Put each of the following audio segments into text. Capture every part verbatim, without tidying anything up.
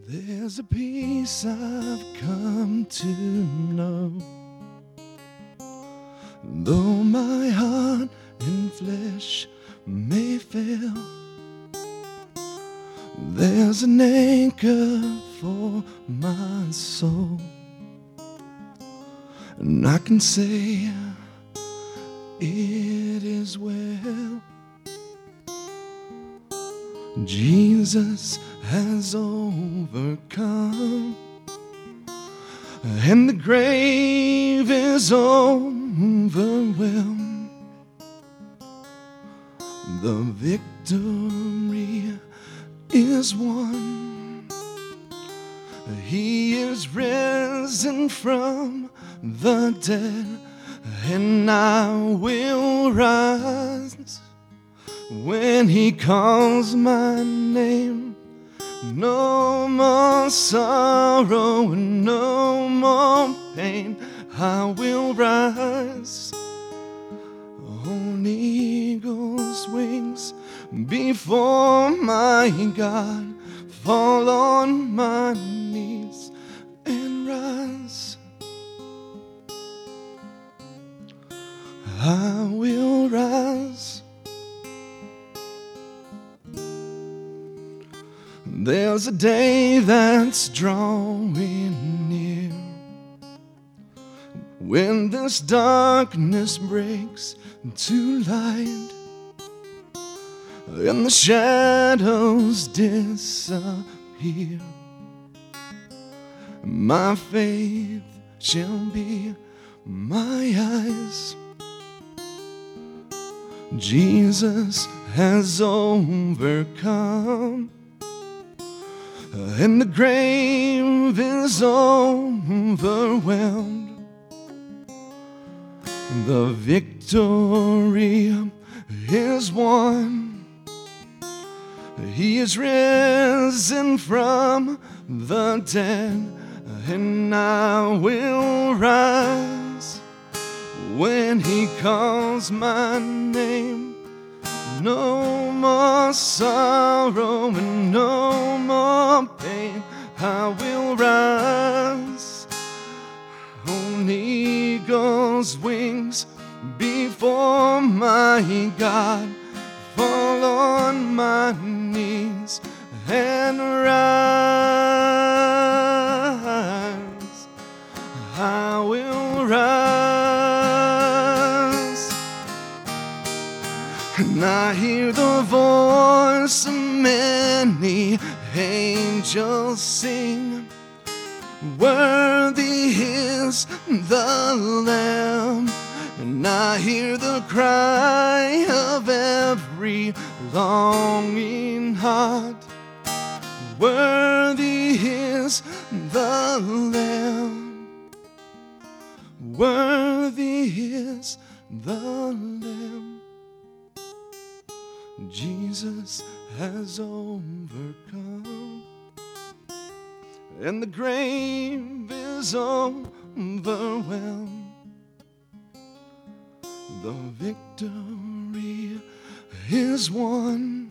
There's a peace I've come to know, though my heart and flesh may fail. There's an anchor for my soul, and I can say it is well. Jesus has overcome, and the grave is overwhelmed. The victory is won. He is risen from the dead, and I will rise when he calls my name. No more sorrow and no more pain. I will rise on eagle's wings before my God, fall on my knees and rise. I will rise. There's a day that's drawing near, when this darkness breaks to light, and the shadows disappear. My faith shall be my eyes. Jesus has overcome, and the grave is overwhelmed. The victory is won. He is risen from the dead, and I will rise when he calls my name. No more sorrow and no more pain. I will rise on eagle's wings before my God, fall on my knees and rise. I will rise, and I hear the voice of many angels sing, worthy is the Lamb. And I hear the cry of every longing heart, worthy is the Lamb, worthy is the Lamb. Jesus has overcome, and the grave is overwhelmed. The victory is won.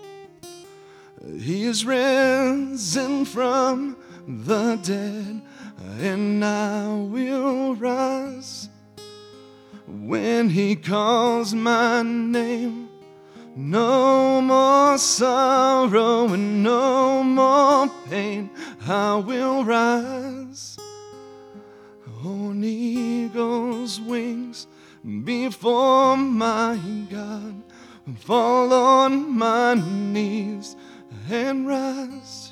He is risen from the dead, and I will rise when he calls my name. No more sorrow and no more pain. I will rise on eagle's wings before my God, fall on my knees and rise.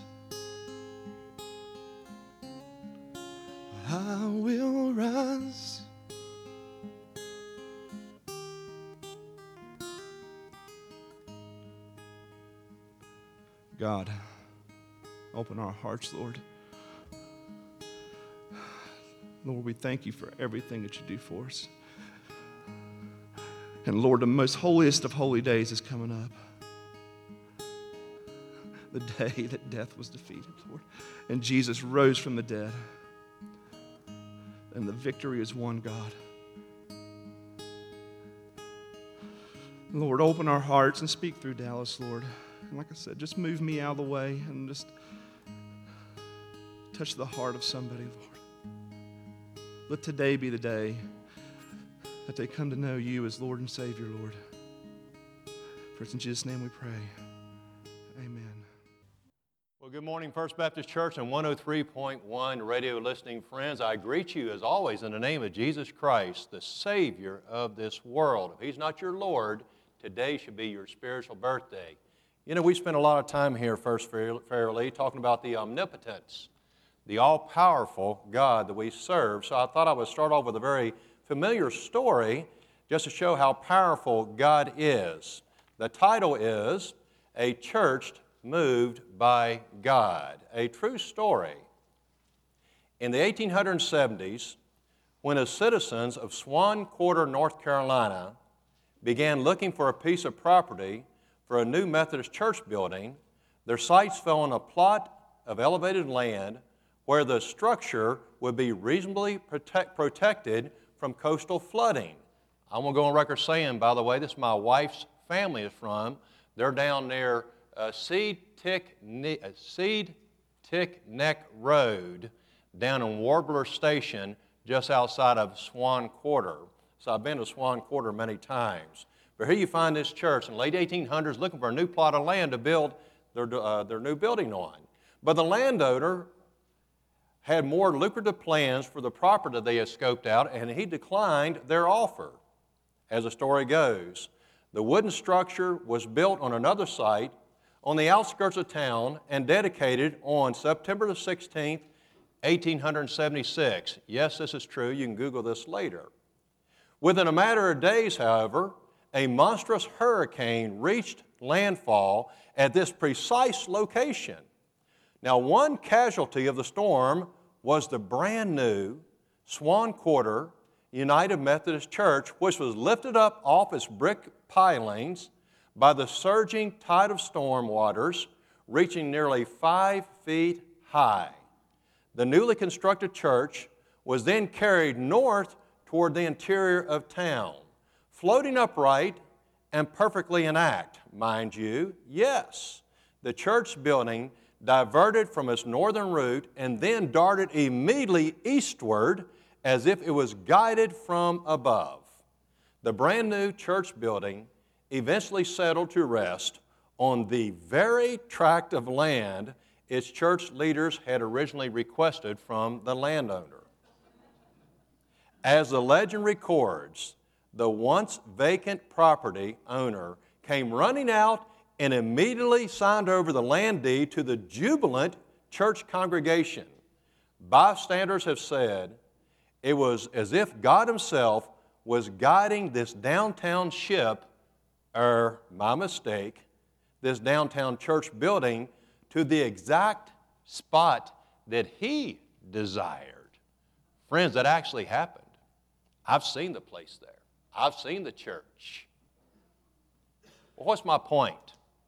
I will rise. God, open our hearts, Lord. Lord, we thank you for everything that you do for us. And Lord, the most holiest of holy days is coming up. The day that death was defeated, Lord. And Jesus rose from the dead. And the victory is won, God. Lord, open our hearts and speak through Dallas, Lord. And like I said, just move me out of the way and just touch the heart of somebody, Lord. Let today be the day that they come to know you as Lord and Savior, Lord. For it's in Jesus' name we pray. Amen. Well, good morning, First Baptist Church and one oh three point one radio listening friends. I greet you, as always, in the name of Jesus Christ, the Savior of this world. If He's not your Lord, today should be your spiritual birthday. You know, we spend a lot of time here, First Fairleigh, talking about the omnipotence, the all-powerful God that we serve. So I thought I would start off with a very familiar story just to show how powerful God is. The title is A Church Moved by God, a true story. In the eighteen seventies, when the citizens of Swan Quarter, North Carolina, began looking for a piece of property for a new Methodist church building, their sights fell on a plot of elevated land where the structure would be reasonably protect, protected from coastal flooding. I'm going to go on record saying, by the way, this is my wife's family is from. They're down near uh, Seed Tick, uh, Seed Tick Neck Road down in Warbler Station just outside of Swan Quarter. So I've been to Swan Quarter many times. But here you find this church in the late eighteen hundreds looking for a new plot of land to build their, uh, their new building on. But the landowner had more lucrative plans for the property that they had scoped out, and he declined their offer. As the story goes, the wooden structure was built on another site on the outskirts of town and dedicated on September the sixteenth, eighteen seventy-six. Yes, this is true. You can Google this later. Within a matter of days, however, a monstrous hurricane reached landfall at this precise location. Now, one casualty of the storm was the brand new Swan Quarter United Methodist Church, which was lifted up off its brick pilings by the surging tide of storm waters, reaching nearly five feet high. The newly constructed church was then carried north toward the interior of town, floating upright and perfectly intact, mind you. Yes, the church building diverted from its northern route and then darted immediately eastward as if it was guided from above. The brand new church building eventually settled to rest on the very tract of land its church leaders had originally requested from the landowner. As the legend records, the once vacant property owner came running out and immediately signed over the land deed to the jubilant church congregation. Bystanders have said it was as if God Himself was guiding this downtown ship, or my mistake, this downtown church building to the exact spot that He desired. Friends, that actually happened. I've seen the place there. I've seen the church. Well, what's my point?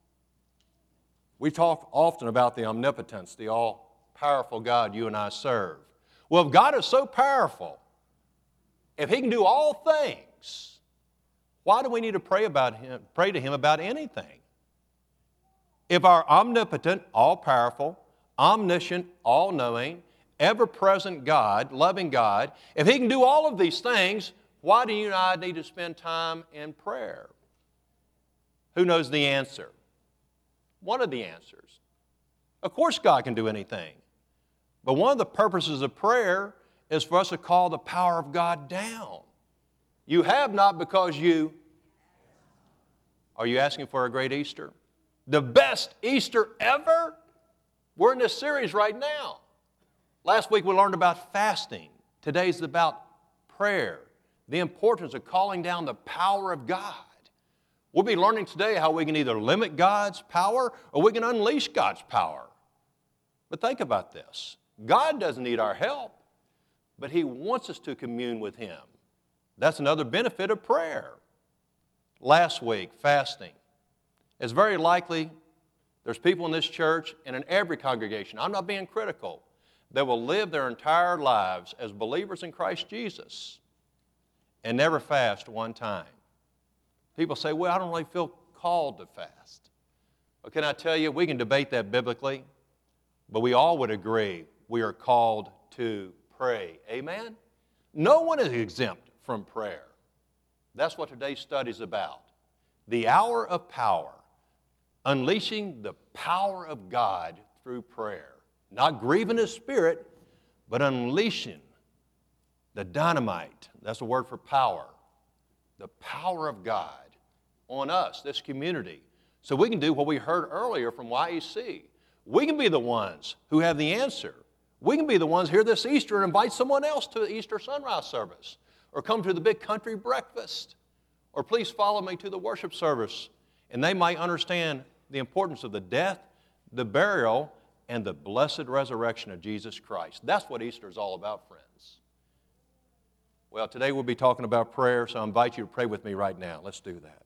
We talk often about the omnipotence, the all-powerful God you and I serve. Well, if God is so powerful, if He can do all things, why do we need to pray about Him, pray to Him about anything? If our omnipotent, all-powerful, omniscient, all-knowing, ever-present God, loving God, if He can do all of these things, why do you and I need to spend time in prayer? Who knows the answer? One of the answers. Of course God can do anything. But one of the purposes of prayer is for us to call the power of God down. You have not because you... Are you asking for a great Easter? The best Easter ever? We're in this series right now. Last week we learned about fasting. Today's about prayer, the importance of calling down the power of God. We'll be learning today how we can either limit God's power or we can unleash God's power. But think about this. God doesn't need our help, but He wants us to commune with Him. That's another benefit of prayer. Last week, fasting. It's very likely there's people in this church and in every congregation, I'm not being critical, that will live their entire lives as believers in Christ Jesus and never fast one time. People say, well, I don't really feel called to fast. Well, can I tell you, we can debate that biblically, but we all would agree we are called to pray. Amen? No one is exempt from prayer. That's what today's study is about. The hour of power, unleashing the power of God through prayer. Not grieving His Spirit, but unleashing the dynamite. That's the word for power. The power of God on us, this community. So we can do what we heard earlier from Y E C. We can be the ones who have the answer. We can be the ones here this Easter and invite someone else to the Easter sunrise service, or come to the big country breakfast, or please follow me to the worship service, and they might understand the importance of the death, the burial, and the blessed resurrection of Jesus Christ. That's what Easter is all about, friends. Well, today we'll be talking about prayer, so I invite you to pray with me right now. Let's do that.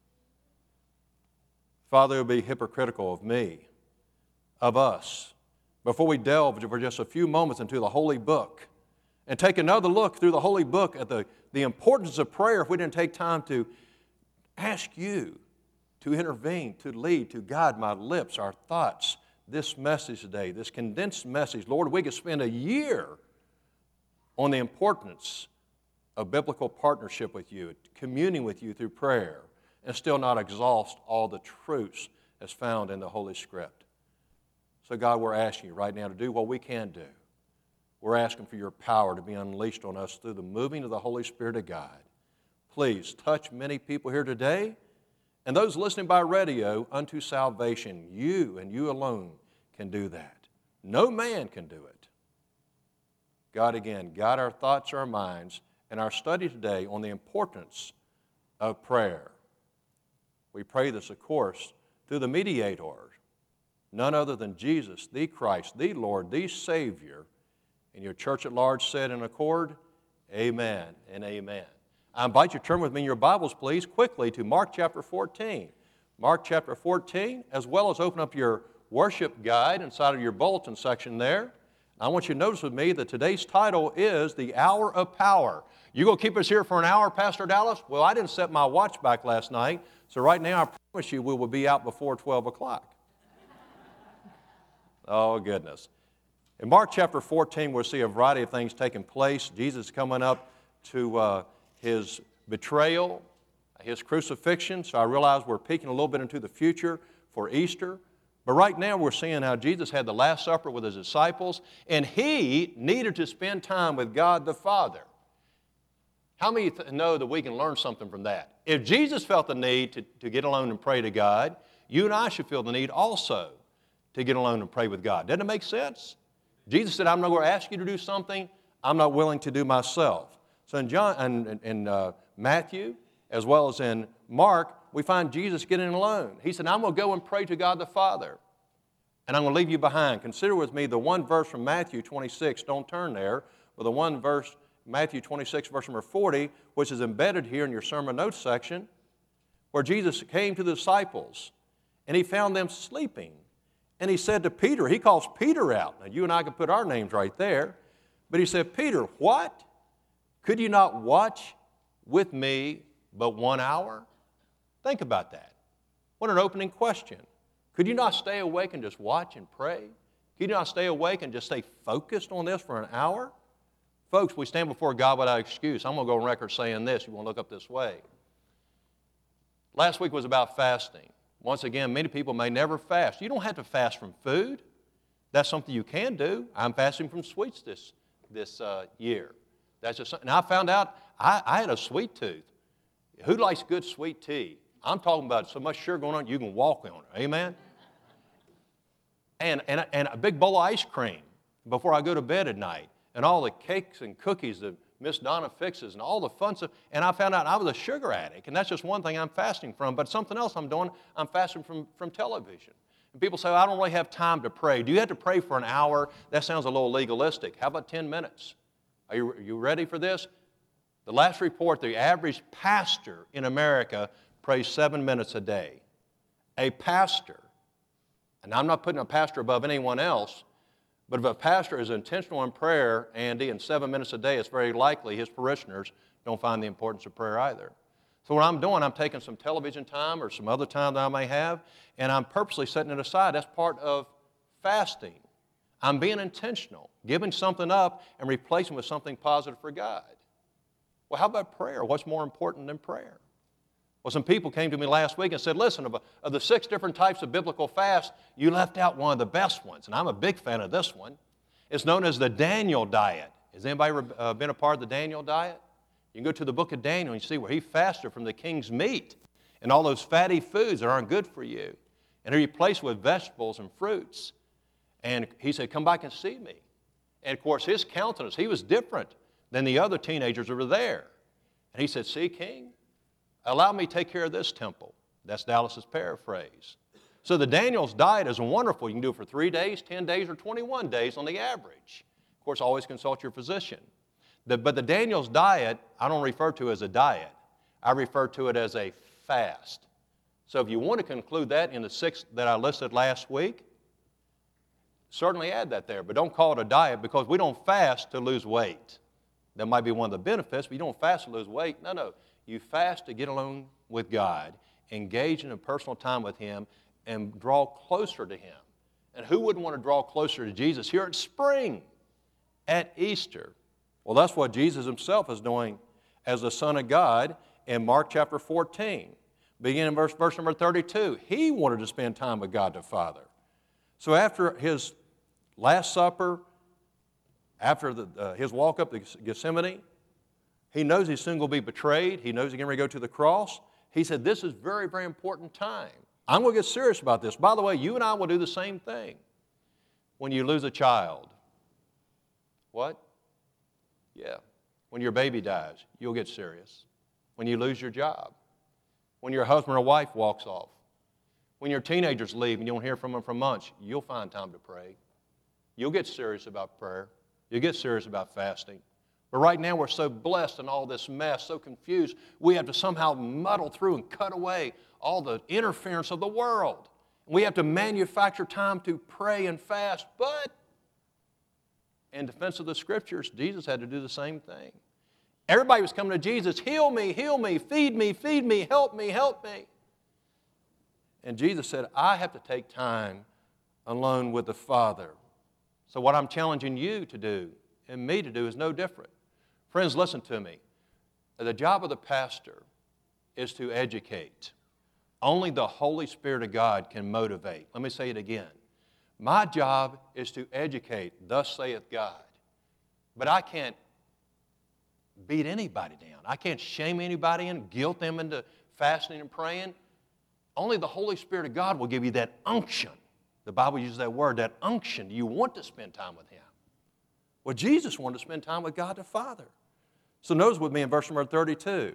Father, it would be hypocritical of me, of us, before we delve for just a few moments into the Holy Book and take another look through the Holy Book at the, the importance of prayer, if we didn't take time to ask you to intervene, to lead, to guide my lips, our thoughts, this message today, this condensed message. Lord, we could spend a year on the importance of biblical partnership with you, communing with you through prayer, and still not exhaust all the truths as found in the Holy Script. So God, we're asking you right now to do what we can do. We're asking for your power to be unleashed on us through the moving of the Holy Spirit of God. Please touch many people here today, and those listening by radio unto salvation. You and you alone can do that. No man can do it. God, again, guide our thoughts, our minds, and our study today on the importance of prayer. We pray this, of course, through the mediator, none other than Jesus, the Christ, the Lord, the Savior. And your church at large said in accord, amen and amen. I invite you to turn with me in your Bibles, please, quickly to Mark chapter fourteen. Mark chapter fourteen, as well as open up your worship guide inside of your bulletin section there. I want you to notice with me that today's title is The Hour of Power. You going to keep us here for an hour, Pastor Dallas? Well, I didn't set my watch back last night, so right now I promise you we will be out before twelve o'clock. Oh, goodness. In Mark chapter fourteen, we'll see a variety of things taking place. Jesus coming up to uh, his betrayal, his crucifixion. So I realize we're peeking a little bit into the future for Easter. But right now we're seeing how Jesus had the Last Supper with his disciples, and he needed to spend time with God the Father. How many th- know that we can learn something from that? If Jesus felt the need to, to get alone and pray to God, you and I should feel the need also to get alone and pray with God. Doesn't it make sense? Jesus said, I'm not going to ask you to do something I'm not willing to do myself. So in, John, in, in uh, Matthew, as well as in Mark, we find Jesus getting alone. He said, I'm going to go and pray to God the Father, and I'm going to leave you behind. Consider with me the one verse from Matthew twenty-six. Don't turn there, but the one verse, Matthew twenty-six, verse number forty, which is embedded here in your sermon notes section, where Jesus came to the disciples, and he found them sleeping. And he said to Peter, he calls Peter out. Now, you and I can put our names right there. But he said, Peter, what? Could you not watch with me but one hour? Think about that. What an opening question. Could you not stay awake and just watch and pray? Could you not stay awake and just stay focused on this for an hour? Folks, we stand before God without excuse. I'm going to go on record saying this. You want to look up this way. Last week was about fasting. Once again, many people may never fast. You don't have to fast from food. That's something you can do. I'm fasting from sweets this, this uh, year. That's just something. And I found out I, I had a sweet tooth. Who likes good sweet tea? I'm talking about so much sugar going on, you can walk on it. Amen? And, and, and a big bowl of ice cream before I go to bed at night. And all the cakes and cookies that Miss Donna fixes and all the fun stuff. And I found out I was a sugar addict. And that's just one thing I'm fasting from. But something else I'm doing, I'm fasting from, from television. And people say, well, I don't really have time to pray. Do you have to pray for an hour? That sounds a little legalistic. How about ten minutes? Are you, are you ready for this? The last report, the average pastor in America prays seven minutes a day. A pastor. And I'm not putting a pastor above anyone else. But if a pastor is intentional in prayer, Andy, and seven minutes a day, it's very likely his parishioners don't find the importance of prayer either. So what I'm doing, I'm taking some television time or some other time that I may have, and I'm purposely setting it aside. That's part of fasting. I'm being intentional, giving something up and replacing with something positive for God. Well, how about prayer? What's more important than prayer? Well, some people came to me last week and said, listen, of, of the six different types of biblical fast, you left out one of the best ones, and I'm a big fan of this one. It's known as the Daniel diet. Has anybody uh, been a part of the Daniel diet? You can go to the book of Daniel and you see where he fasted from the king's meat and all those fatty foods that aren't good for you. And he replaced with vegetables and fruits. And he said, come back and see me. And of course, his countenance, he was different than the other teenagers that were there. And he said, see, king, allow me to take care of this temple. That's Dallas's paraphrase. So the Daniel's diet is wonderful. You can do it for three days, ten days, or twenty-one days on the average. Of course, always consult your physician. The, but the Daniel's diet, I don't refer to as a diet. I refer to it as a fast. So if you want to conclude that in the six that I listed last week, certainly add that there. But don't call it a diet because we don't fast to lose weight. That might be one of the benefits, but you don't fast to lose weight. No, no. You fast to get alone with God, engage in a personal time with Him, and draw closer to Him. And who wouldn't want to draw closer to Jesus here at spring, at Easter? Well, that's what Jesus Himself is doing as the Son of God in Mark chapter fourteen. Beginning in verse, verse number thirty-two, He wanted to spend time with God the Father. So after His Last Supper, after the, uh, His walk up to Gethsemane, He knows He's soon going to be betrayed. He knows He's going to go to the cross. He said, this is very, very important time. I'm going to get serious about this. By the way, you and I will do the same thing when you lose a child. What? Yeah. When your baby dies, you'll get serious. When you lose your job. When your husband or wife walks off. When your teenagers leave and you don't hear from them for months, you'll find time to pray. You'll get serious about prayer. You'll get serious about fasting. But right now we're so blessed in all this mess, so confused, we have to somehow muddle through and cut away all the interference of the world. We have to manufacture time to pray and fast, but in defense of the Scriptures, Jesus had to do the same thing. Everybody was coming to Jesus, heal me, heal me, feed me, feed me, help me, help me. And Jesus said, I have to take time alone with the Father. So what I'm challenging you to do and me to do is no different. Friends, listen to me. The job of the pastor is to educate. Only the Holy Spirit of God can motivate. Let me say it again. My job is to educate, thus saith God. But I can't beat anybody down. I can't shame anybody and guilt them into fasting and praying. Only the Holy Spirit of God will give you that unction. The Bible uses that word, that unction. Do you want to spend time with Him? Well, Jesus wanted to spend time with God the Father. So notice with me in verse number thirty-two.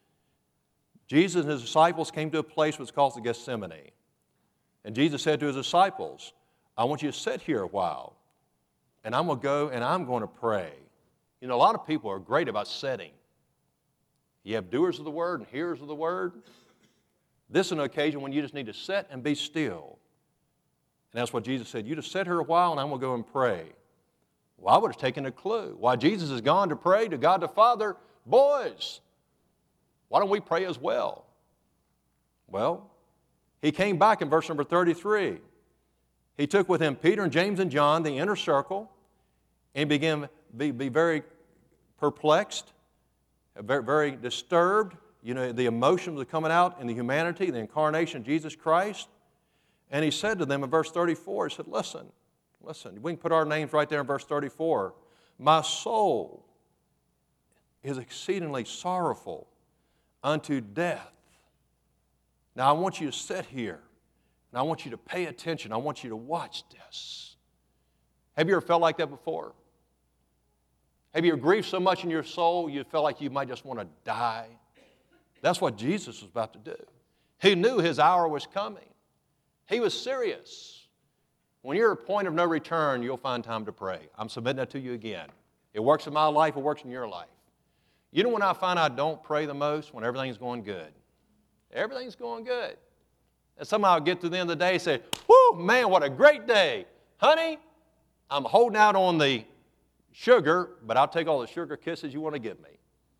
Jesus and His disciples came to a place which is called the Gethsemane. And Jesus said to His disciples, I want you to sit here a while, and I'm going to go and I'm going to pray. You know, a lot of people are great about sitting. You have doers of the word and hearers of the word. This is an occasion when you just need to sit and be still. And that's what Jesus said. You just sit here a while and I'm going to go and pray. Well, I would have taken a clue. Why Jesus has gone to pray to God the Father, boys, why don't we pray as well? Well, He came back in verse number thirty-three. He took with Him Peter and James and John, the inner circle, and began to be, be very perplexed, very, very disturbed. You know, the emotions are coming out in the humanity, the incarnation of Jesus Christ. And He said to them in verse thirty-four, He said, listen, listen. We can put our names right there in verse thirty-four. My soul is exceedingly sorrowful unto death. Now I want you to sit here, and I want you to pay attention. I want you to watch this. Have you ever felt like that before? Have you grieved so much in your soul you felt like you might just want to die? That's what Jesus was about to do. He knew His hour was coming. He was serious. When you're at a point of no return, you'll find time to pray. I'm submitting that to you again. It works in my life, it works in your life. You know when I find I don't pray the most? When everything's going good. Everything's going good. And somehow I get to the end of the day and say, whoo, man, what a great day. Honey, I'm holding out on the sugar, but I'll take all the sugar kisses you want to give me.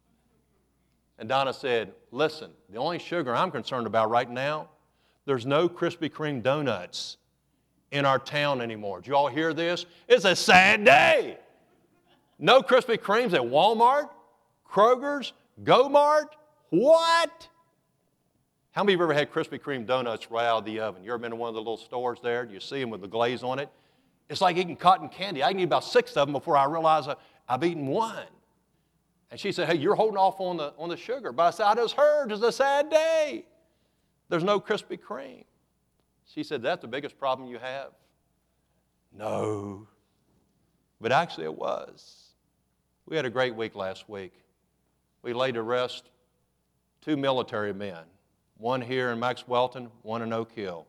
And Donna said, listen, the only sugar I'm concerned about right now, there's no Krispy Kreme donuts in our town anymore. Did you all hear this? It's a sad day. No Krispy Kremes at Walmart, Kroger's, Go-Mart. What? How many of you ever had Krispy Kreme donuts right out of the oven? You ever been to one of the little stores there? You see them with the glaze on it? It's like eating cotton candy. I can eat about six of them before I realize I, I've eaten one. And she said, hey, you're holding off on the, on the sugar. But I said, I just heard it's a sad day. There's no Krispy Kreme. She said, that's the biggest problem you have? No. But actually it was. We had a great week last week. We laid to rest two military men. One here in Max Welton, one in Oak Hill.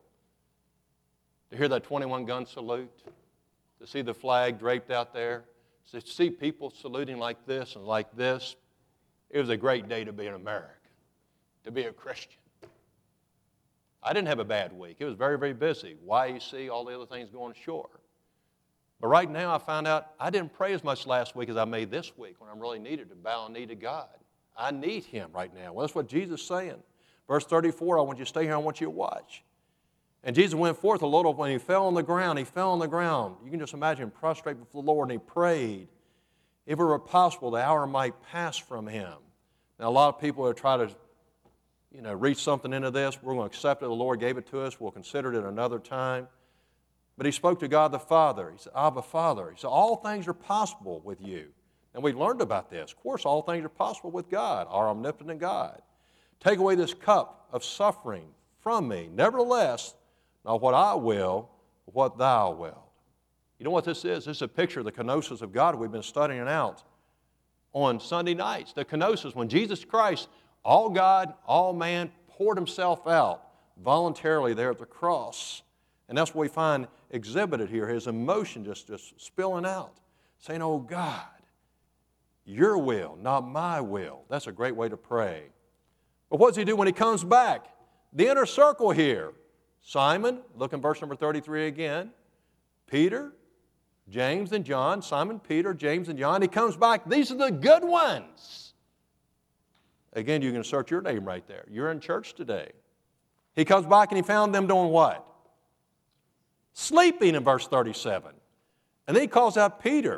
To hear that twenty-one gun salute, to see the flag draped out there, to see people saluting like this and like this, it was a great day to be an American, to be a Christian. I didn't have a bad week. It was very, very busy. Y E C, all the other things going ashore. But right now I found out I didn't pray as much last week as I made this week when I'm really needed to bow a knee to God. I need Him right now. Well, that's what Jesus is saying. Verse thirty-four, I want you to stay here, I want you to watch. And Jesus went forth a little, when He fell on the ground, He fell on the ground. You can just imagine, prostrate before the Lord, and He prayed. If it were possible, the hour might pass from Him. Now, a lot of people have tried to, you know, read something into this. We're going to accept it. The Lord gave it to us. We'll consider it another time. But He spoke to God the Father. He said, Abba, Father. He said, all things are possible with you. And we learned about this. Of course, all things are possible with God, our omnipotent God. Take away this cup of suffering from me. Nevertheless, not what I will, but what thou wilt. You know what this is? This is a picture of the kenosis of God we've been studying out on Sunday nights. The kenosis, when Jesus Christ, all God, all man, poured Himself out voluntarily there at the cross. And that's what we find exhibited here, His emotion just, just spilling out, saying, oh God, your will, not my will. That's a great way to pray. But what does He do when He comes back? The inner circle here. Simon, look in verse number thirty-three again. Peter, James and John. Simon, Peter, James and John. He comes back. These are the good ones. Again, you can insert your name right there. You're in church today. He comes back and He found them doing what? Sleeping in verse thirty-seven. And then He calls out Peter.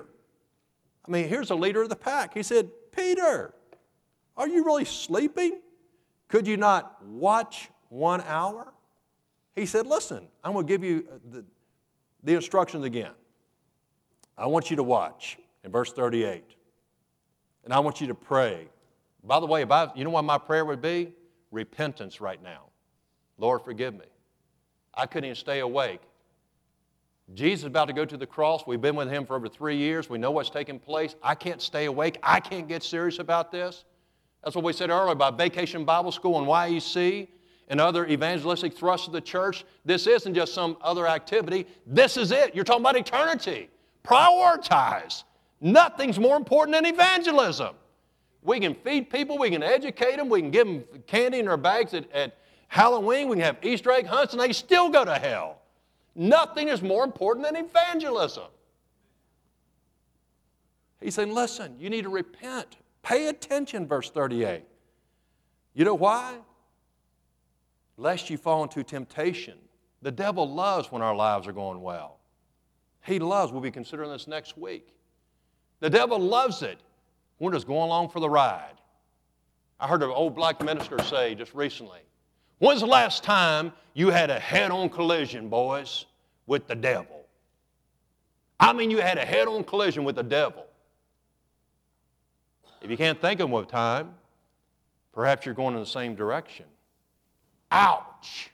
I mean, here's a leader of the pack. He said, Peter, are you really sleeping? Could you not watch one hour? He said, listen, I'm going to give you the, the instructions again. I want you to watch in verse thirty-eight. And I want you to pray. By the way, if I, you know what my prayer would be? Repentance right now. Lord, forgive me. I couldn't even stay awake. Jesus is about to go to the cross. We've been with Him for over three years. We know what's taking place. I can't stay awake. I can't get serious about this. That's what we said earlier about Vacation Bible School and Y E C and other evangelistic thrusts of the church. This isn't just some other activity. This is it. You're talking about eternity. Prioritize. Nothing's more important than evangelism. We can feed people. We can educate them. We can give them candy in their bags at, at Halloween. We can have Easter egg hunts, and they still go to hell. Nothing is more important than evangelism. He's saying, listen, you need to repent. Pay attention, verse thirty-eight. You know why? Lest you fall into temptation. The devil loves when our lives are going well. He loves, we'll be considering this next week. The devil loves it when we're just going along for the ride. I heard an old black minister say just recently, when's the last time you had a head-on collision, boys, with the devil? I mean, you had a head-on collision with the devil. If you can't think of one time, perhaps you're going in the same direction. Ouch!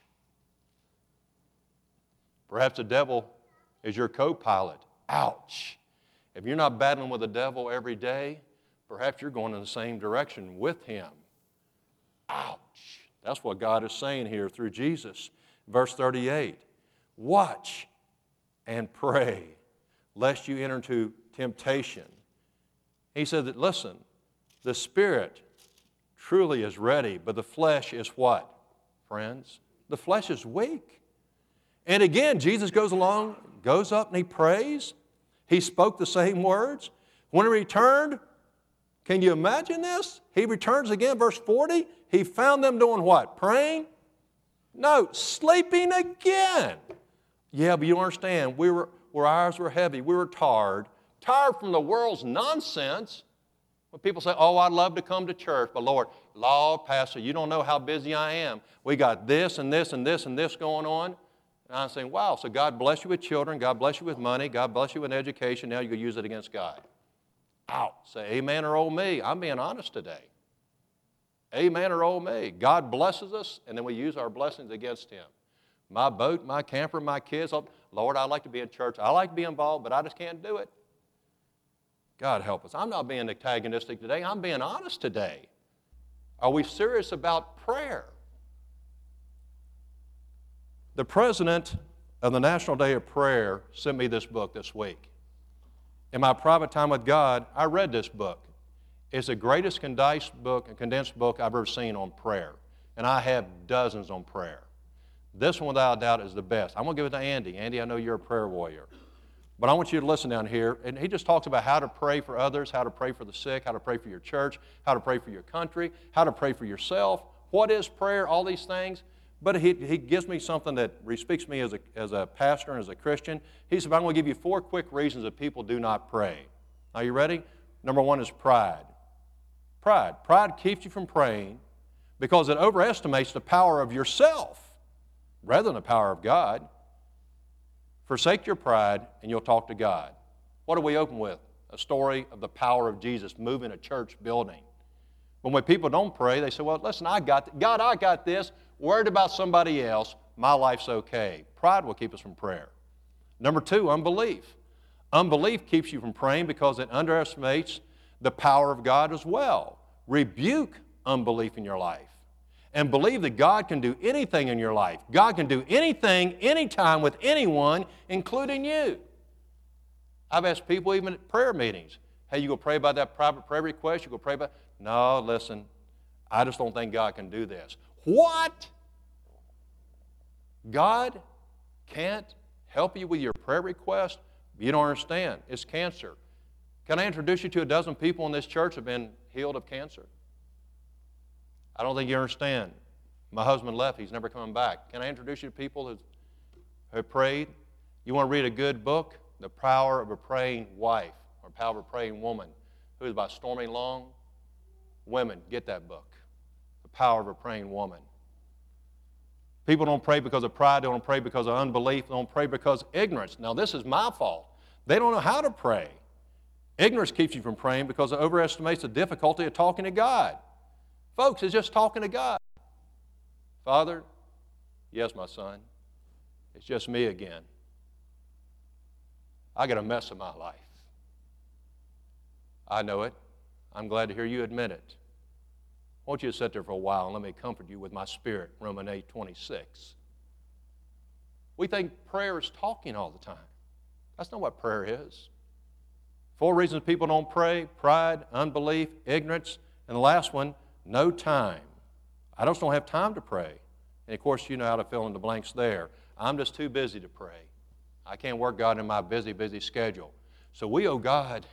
Perhaps the devil is your co-pilot. Ouch! If you're not battling with the devil every day, perhaps you're going in the same direction with him. Ouch! That's what God is saying here through Jesus. Verse thirty-eight, watch and pray, lest you enter into temptation. He said that, listen, the spirit truly is ready, but the flesh is what, friends? The flesh is weak. And again, Jesus goes along, goes up and He prays. He spoke the same words. When He returned, can you imagine this? He returns again, verse forty. He found them doing what? Praying? No, sleeping again. Yeah, but you don't understand. We were, our eyes were heavy. We were tired. Tired from the world's nonsense. When people say, oh, I'd love to come to church, but Lord, Lord, Pastor, you don't know how busy I am. We got this and this and this and this going on. And I'm saying, wow, so God bless you with children, God bless you with money, God bless you with education, now you can use it against God. Out. Say amen or oh me. I'm being honest today. Amen or oh me. God blesses us, and then we use our blessings against Him. My boat, my camper, my kids, Lord, I'd like to be in church. I like to be involved, but I just can't do it. God help us. I'm not being antagonistic today. I'm being honest today. Are we serious about prayer? The president of the National Day of Prayer sent me this book this week. In my private time with God, I read this book. It's the greatest condensed book, a condensed book I've ever seen on prayer. And I have dozens on prayer. This one, without a doubt, is the best. I'm going to give it to Andy. Andy, I know you're a prayer warrior. But I want you to listen down here. And he just talks about how to pray for others, how to pray for the sick, how to pray for your church, how to pray for your country, how to pray for yourself. What is prayer? All these things. But he, he gives me something that speaks to me as a, as a pastor and as a Christian. He said, I'm going to give you four quick reasons that people do not pray. Are you ready? Number one is pride. Pride. Pride keeps you from praying because it overestimates the power of yourself rather than the power of God. Forsake your pride, and you'll talk to God. What do we open with? A story of the power of Jesus moving a church building. When, when people don't pray, they say, well, listen, I got th- God, I got this. Worried about somebody else. My life's okay. Pride will keep us from prayer. Number two, unbelief. Unbelief keeps you from praying because it underestimates the power of God as well. Rebuke unbelief in your life. And believe that God can do anything in your life. God can do anything, anytime with anyone, including you. I've asked people even at prayer meetings, hey, you go pray about that private prayer request? You go pray about, no, listen, I just don't think God can do this. What? God can't help you with your prayer request? You don't understand. It's cancer. Can I introduce you to a dozen people in this church who have been healed of cancer? I don't think you understand. My husband left. He's never coming back. Can I introduce you to people who have prayed? You want to read a good book? The Power of a Praying Wife, or Power of a Praying Woman, who is by Stormy Long. Women, get that book. The Power of a Praying Woman. People don't pray because of pride. They don't pray because of unbelief. They don't pray because of ignorance. Now, this is my fault. They don't know how to pray. Ignorance keeps you from praying because it overestimates the difficulty of talking to God. Folks, it's just talking to God. Father, yes, my son, it's just me again. I got a mess in my life. I know it. I'm glad to hear you admit it. I want you to sit there for a while and let me comfort you with my spirit, Romans eight twenty-six. We think prayer is talking all the time. That's not what prayer is. Four reasons people don't pray: pride, unbelief, ignorance, and the last one, no time. I just don't have time to pray. And of course, you know how to fill in the blanks there. I'm just too busy to pray. I can't work God in my busy, busy schedule. So we owe God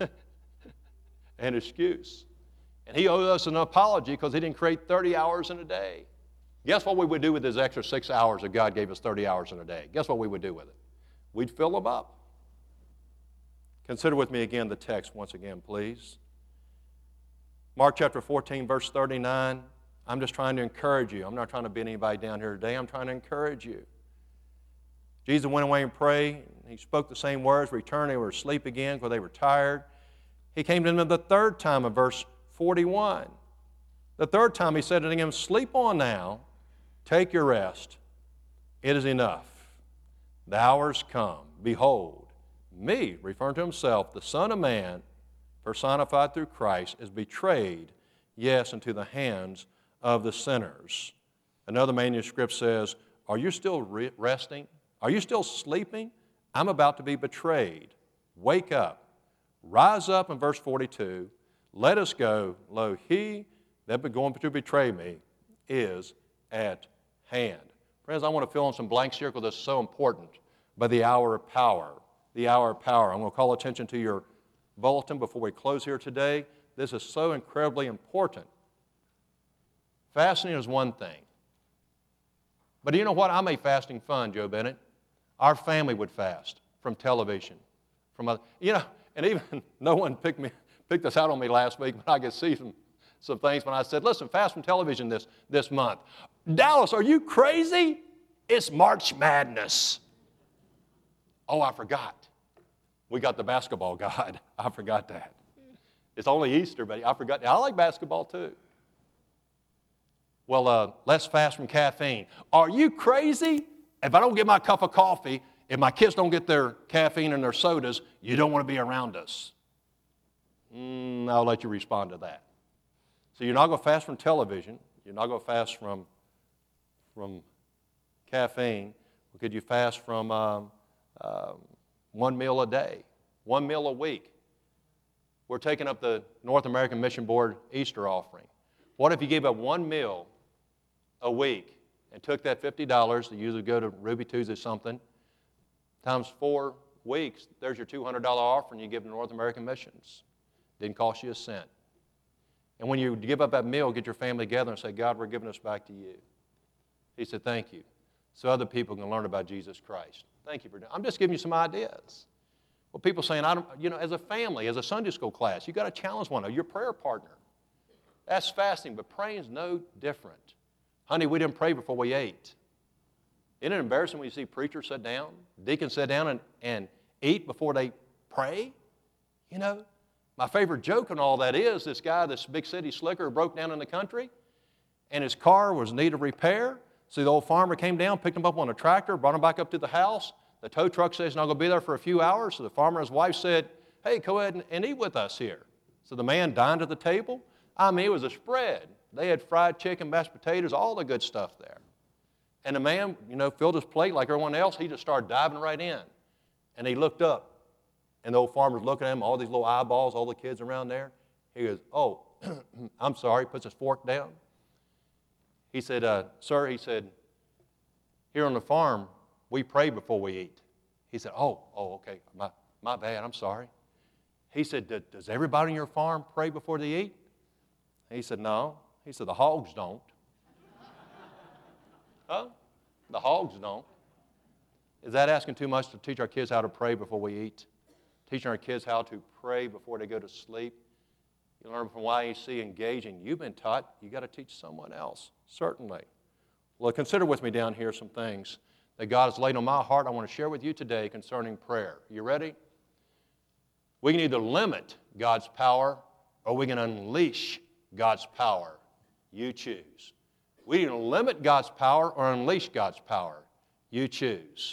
an excuse. And He owes us an apology because He didn't create thirty hours in a day. Guess what we would do with His extra six hours if God gave us thirty hours in a day? Guess what we would do with it? We'd fill them up. Consider with me again the text once again, please. Mark chapter fourteen, verse thirty-nine. I'm just trying to encourage you. I'm not trying to beat anybody down here today. I'm trying to encourage you. Jesus went away and prayed. He spoke the same words, returned. They were asleep again because they were tired. He came to them the third time in verse forty-one. The third time He said to them, sleep on now, take your rest. It is enough. The hour's come. Behold, me, referring to Himself, the Son of Man, personified through Christ, is betrayed, yes, into the hands of the sinners. Another manuscript says, are you still re- resting? Are you still sleeping? I'm about to be betrayed. Wake up. Rise up in verse forty-two. Let us go. Lo, he that be going to betray me is at hand. Friends, I want to fill in some blanks here because this is so important. By the hour of power. The hour of power. I'm going to call attention to your bulletin before we close here today. This is so incredibly important. Fasting is one thing. But you know what? I made fasting fun, Joe Bennett. Our family would fast from television, from other, you know, and even no one picked me picked this out on me last week, but I could see some, some things when I said, listen, fast from television this, this month. Dallas, are you crazy? It's March Madness. Oh, I forgot. We got the basketball god. I forgot that. It's only Easter, but I forgot. I like basketball too. Well, uh, let's fast from caffeine. Are you crazy? If I don't get my cup of coffee, if my kids don't get their caffeine and their sodas, you don't want to be around us. Mm, I'll let you respond to that. So you're not going to fast from television. You're not going to fast from, from caffeine. Or could you fast from um, um, one meal a day, one meal a week? We're taking up the North American Mission Board Easter offering. What if you gave up one meal a week and took that fifty dollars that you usually go to Ruby Tuesday something, times four weeks, there's your two hundred dollars offering you give to North American Missions. Didn't cost you a cent. And when you give up that meal, get your family together and say, God, we're giving this back to you. He said, thank you. So other people can learn about Jesus Christ. Thank you for doing it. I'm just giving you some ideas. Well, people saying, I don't, you know, as a family, as a Sunday school class, you've got to challenge one another, your prayer partner. That's fasting, but praying is no different. Honey, we didn't pray before we ate. Isn't it embarrassing when you see preachers sit down, deacons sit down and, and eat before they pray? You know, my favorite joke on all that is this guy, this big city slicker, broke down in the country, and his car was in need of repair. So the old farmer came down, picked him up on a tractor, brought him back up to the house. The tow truck says he's not going to be there for a few hours. So the farmer and his wife said, hey, go ahead and, and eat with us here. So the man dined at the table. I mean, it was a spread. They had fried chicken, mashed potatoes, all the good stuff there. And the man, you know, filled his plate like everyone else. He just started diving right in. And he looked up. And the old farmer's looking at him, all these little eyeballs, all the kids around there. He goes, oh, I'm sorry, puts his fork down. He said, uh, sir, he said, here on the farm, we pray before we eat. He said, oh, oh, okay, my, my bad, I'm sorry. He said, does everybody on your farm pray before they eat? He said, no. He said, the hogs don't. Huh? The hogs don't. Is that asking too much to teach our kids how to pray before we eat? Teaching our kids how to pray before they go to sleep? You learn from Y A C engaging. You've been taught, you've got to teach someone else, certainly. Well, consider with me down here some things that God has laid on my heart I want to share with you today concerning prayer. You ready? We can either limit God's power or we can unleash God's power. You choose. We can limit God's power or unleash God's power. You choose.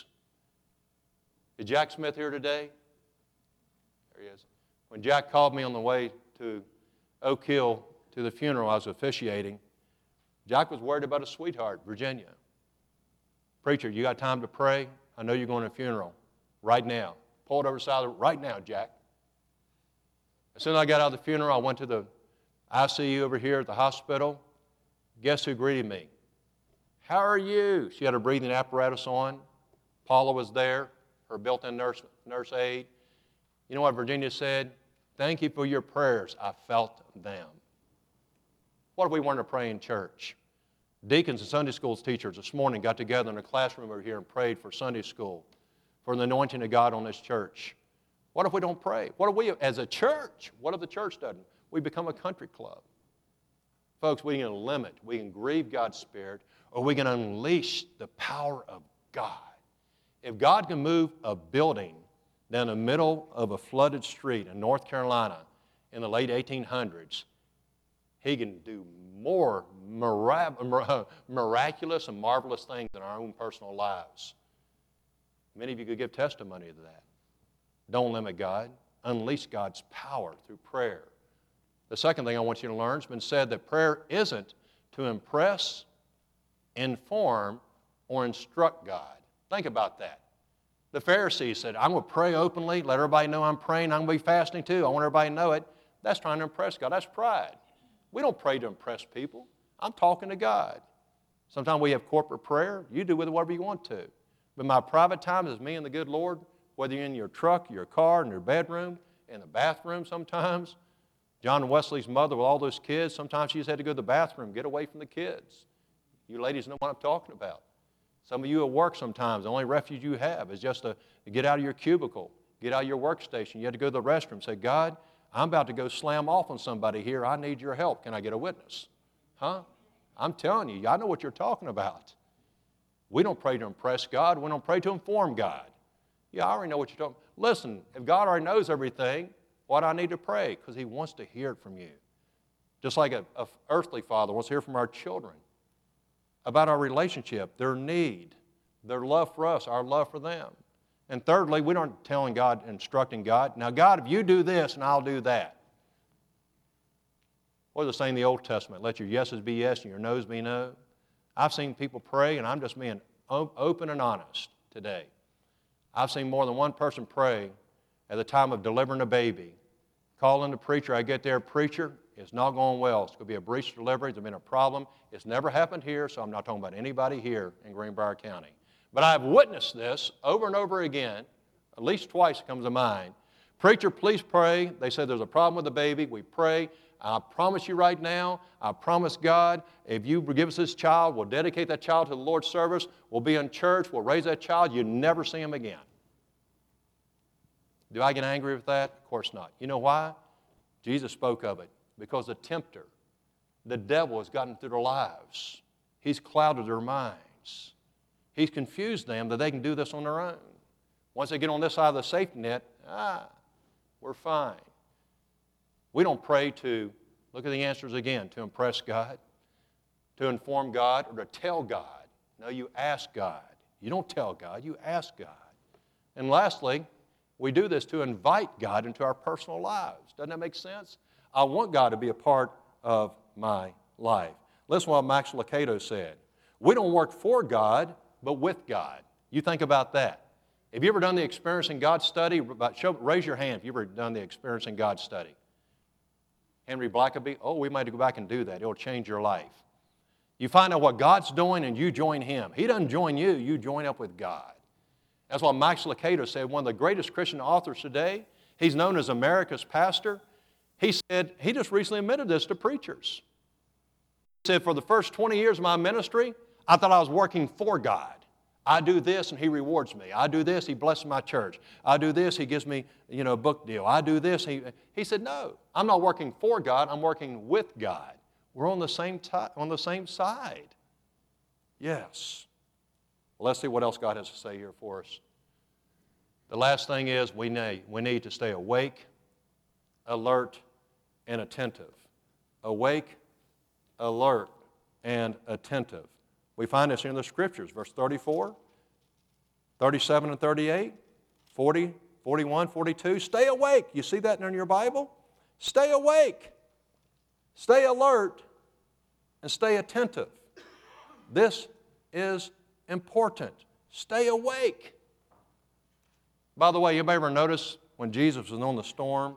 Is Jack Smith here today? There he is. When Jack called me on the way to Oak Hill to the funeral I was officiating, Jack was worried about his sweetheart, Virginia. Preacher, you got time to pray? I know you're going to a funeral right now. Pull it over the side of the road right now, Jack. As soon as I got out of the funeral, I went to the I C U over here at the hospital. Guess who greeted me? How are you? She had her breathing apparatus on. Paula was there, her built-in nurse, nurse aide. You know what Virginia said? Thank you for your prayers. I felt them. What if we weren't to pray in church? Deacons and Sunday school teachers this morning got together in a classroom over here and prayed for Sunday school, for the anointing of God on this church. What if we don't pray? What if we, as a church, what if the church doesn't? We become a country club. Folks, we can limit, we can grieve God's Spirit, or we can unleash the power of God. If God can move a building down the middle of a flooded street in North Carolina in the late eighteen hundreds, He can do more miraculous and marvelous things in our own personal lives. Many of you could give testimony to that. Don't limit God. Unleash God's power through prayer. The second thing I want you to learn, it's been said that prayer isn't to impress, inform, or instruct God. Think about that. The Pharisees said, I'm going to pray openly, let everybody know I'm praying, I'm going to be fasting too, I want everybody to know it. That's trying to impress God. That's pride. We don't pray to impress people. I'm talking to God. Sometimes we have corporate prayer. You do with it whatever you want to. But my private time is me and the good Lord, whether you're in your truck, your car, in your bedroom, in the bathroom sometimes. John Wesley's mother with all those kids, sometimes she just had to go to the bathroom, get away from the kids. You ladies know what I'm talking about. Some of you at work sometimes, the only refuge you have is just to get out of your cubicle, get out of your workstation. You have to go to the restroom, say, God, I'm about to go slam off on somebody here. I need your help. Can I get a witness? Huh? I'm telling you, I know what you're talking about. We don't pray to impress God. We don't pray to inform God. Yeah, I already know what you're talking about. Listen, if God already knows everything, why do I need to pray? Because He wants to hear it from you. Just like an earthly father wants to hear from our children about our relationship, their need, their love for us, our love for them. And thirdly, we aren't telling God, instructing God, now God, if you do this and I'll do that. What does it say in the Old Testament? Let your yeses be yes and your noes be no. I've seen people pray, and I'm just being open and honest today. I've seen more than one person pray at the time of delivering a baby. Calling the preacher, I get there, preacher, it's not going well. It's going to be a breech delivery. There's been a problem. It's never happened here, so I'm not talking about anybody here in Greenbrier County. But I've witnessed this over and over again. At least twice it comes to mind. Preacher, please pray. They said there's a problem with the baby. We pray. I promise you right now, I promise God, if you give us this child, we'll dedicate that child to the Lord's service. We'll be in church. We'll raise that child. You never see him again. Do I get angry with that? Of course not. You know why? Jesus spoke of it. Because the tempter, the devil, has gotten through their lives. He's clouded their minds. He's confused them that they can do this on their own. Once they get on this side of the safety net, ah, we're fine. We don't pray to, look at the answers again, to impress God, to inform God, or to tell God. No, you ask God. You don't tell God, you ask God. And lastly, we do this to invite God into our personal lives. Doesn't that make sense? I want God to be a part of my life. Listen to what Max Lucado said. We don't work for God, but with God. You think about that. Have you ever done the Experiencing God study? Show, raise your hand if you've ever done the Experiencing God study. Henry Blackaby, oh, we might go back and do that. It'll change your life. You find out what God's doing and you join Him. He doesn't join you, you join up with God. That's what Max Lucado said, one of the greatest Christian authors today. He's known as America's pastor. He said, he just recently admitted this to preachers. He said, for the first twenty years of my ministry, I thought I was working for God. I do this and He rewards me. I do this, He blesses my church. I do this, He gives me, you know, a book deal. I do this. He, he said, no, I'm not working for God, I'm working with God. We're on the same t- on the same side. Yes. Well, let's see what else God has to say here for us. The last thing is we need, we need to stay awake, alert, and attentive. Awake, alert, and attentive. We find this here in the Scriptures, verse thirty-four, thirty-seven and thirty-eight, forty, forty-one, forty-two. Stay awake. You see that in your Bible? Stay awake, stay alert, and stay attentive. This is important. Stay awake. By the way, you ever notice when Jesus was on the storm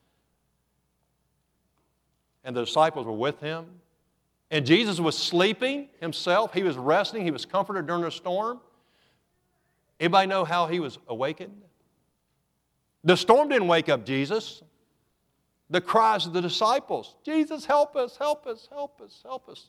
and the disciples were with Him, and Jesus was sleeping Himself, He was resting, He was comforted during the storm. Anybody know how He was awakened? The storm didn't wake up Jesus. The cries of the disciples, Jesus, help us, help us, help us, help us.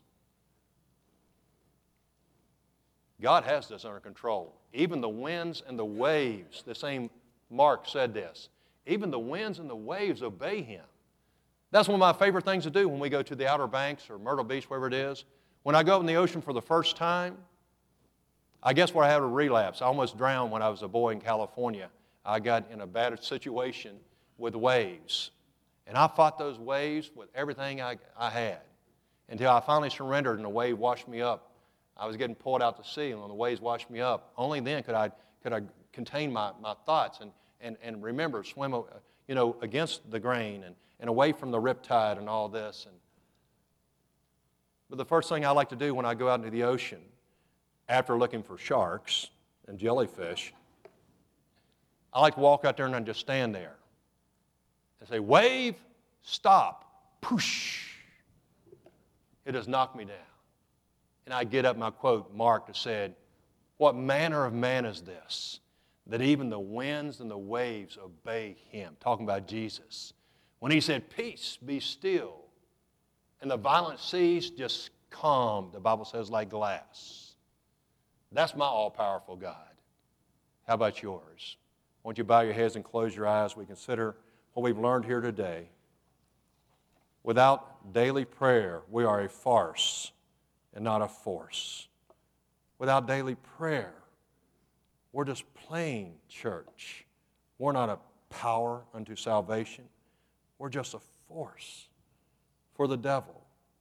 God has this under control. Even the winds and the waves, the same Mark said this, even the winds and the waves obey Him. That's one of my favorite things to do when we go to the Outer Banks or Myrtle Beach, wherever it is. When I go out in the ocean for the first time, I guess where I had a relapse. I almost drowned when I was a boy in California. I got in a bad situation with waves. And I fought those waves with everything I, I had until I finally surrendered and the wave washed me up. I was getting pulled out to sea and the waves washed me up. Only then could I, could I contain my, my thoughts and, and, and remember, swim you know, against the grain and, and away from the riptide and all this. And, but the first thing I like to do when I go out into the ocean, after looking for sharks and jellyfish, I like to walk out there and just stand there and say, wave, stop, poosh. It has knocked me down. And I get up and I quote Mark that said, what manner of man is this, that even the winds and the waves obey Him? Talking about Jesus. When He said, peace, be still, and the violent seas just calmed, the Bible says, like glass. That's my all-powerful God. How about yours? Won't you bow your heads and close your eyes? We consider what we've learned here today. Without daily prayer, we are a farce and not a force. Without daily prayer, we're just plain church. We're not a power unto salvation. We're just a force for the devil.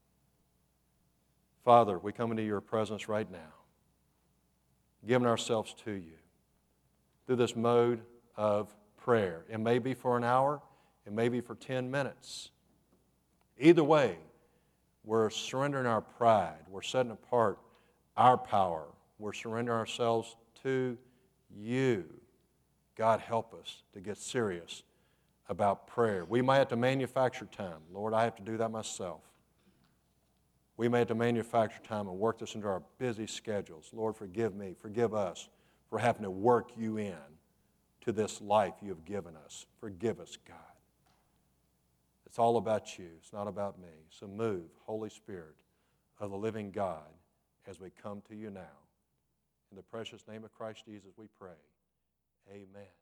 Father, we come into your presence right now, giving ourselves to you through this mode of prayer. It may be for an hour, it may be for ten minutes. Either way, we're surrendering our pride. We're setting apart our power. We're surrendering ourselves to you. God, help us to get serious about prayer. We might have to manufacture time. Lord, I have to do that myself. We may have to manufacture time and work this into our busy schedules. Lord, forgive me, forgive us for having to work you in to this life you have given us. Forgive us, God. It's all about you. It's not about me. So move, Holy Spirit of the living God, as we come to you now. In the precious name of Christ Jesus we pray. Amen.